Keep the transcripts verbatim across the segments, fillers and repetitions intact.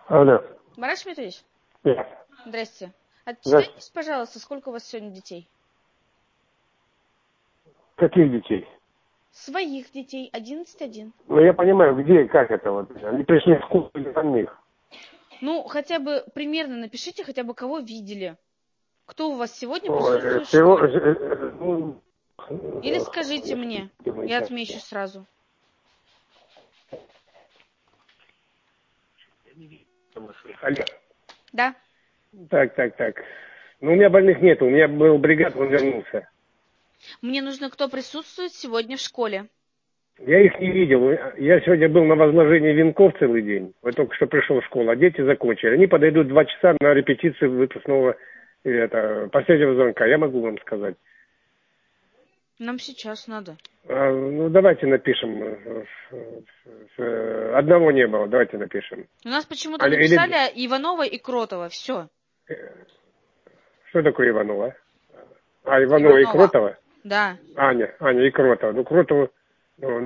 Алло. Марат Шмитович? Да. Здрасте. Отчитайтесь, пожалуйста, сколько у вас сегодня детей? Каких детей? Своих детей. Одиннадцать один. Ну, я понимаю, где и как это вот. Они пришли в школу или самих. Ну, хотя бы примерно напишите, хотя бы кого видели. Кто у вас сегодня Ой, присутствует в всего, школе? э, ну, Или скажите мне, я так. отмечу сразу. Алло. Да. Так, так, так. Ну, у меня больных нет, у меня был бригад, он вернулся. Мне нужно, кто присутствует сегодня в школе. Я их не видел. Я сегодня был на возложении венков целый день. Вот только что пришел в школу, а дети закончили. Они подойдут два часа на репетицию выпускного или это, последнего звонка. Я могу вам сказать. Нам сейчас надо. А, ну, давайте напишем. Одного не было, давайте напишем. У нас почему-то А, написали или... Иванова и Кротова. Все. Что такое Иванова? А, Иванова, Иванова и Кротова? Да. Аня, Аня и Кротова. Ну, Кротова... Ну,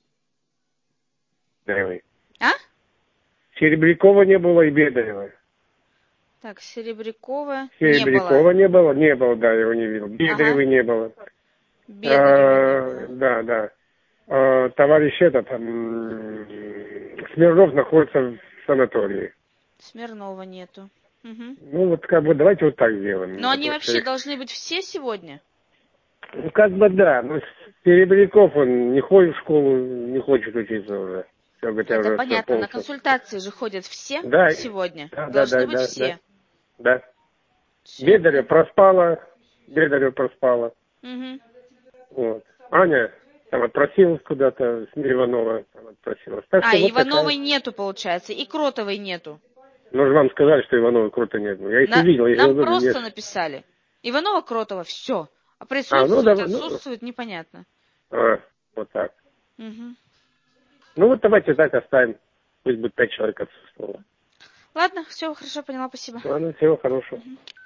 а? Серебрякова не было и Бедарева. Так, Серебрякова, Серебрякова не было. не было, не было, да, его не видел. Бедаревой ага. не было. Бедаревой не было. Да, да. А, товарищ этот, Смирнов находится в санатории. Смирнова нету. Угу. Ну, вот как бы давайте вот так сделаем. Но они вообще вообще должны быть все сегодня? Ну, как бы да. Но Серебряков, он не ходит в школу, не хочет учиться уже. Все, говорит, Это уже понятно, все на консультации же ходят все да, сегодня. Да, Должны да, быть да, все. Да. да. Бедарева проспала, Бедарева проспала. Угу. Вот. Аня там отпросилась куда-то, с Иванова там отпросилась. Так а, что вот Ивановой такая... нету, получается, и Кротовой нету. Ну, же вам сказали, что Иванова Крота нет. Я их На... не видел. Я Нам говорю, просто нет. написали. Иванова, Кротова, все. А А, ну, присутствует, да, отсутствует, ну... непонятно. А, вот так. Угу. Ну, вот давайте так оставим. Пусть будет пять человек отсутствовало. Ладно, все, хорошо, поняла, спасибо. Ладно, всего хорошего. Угу.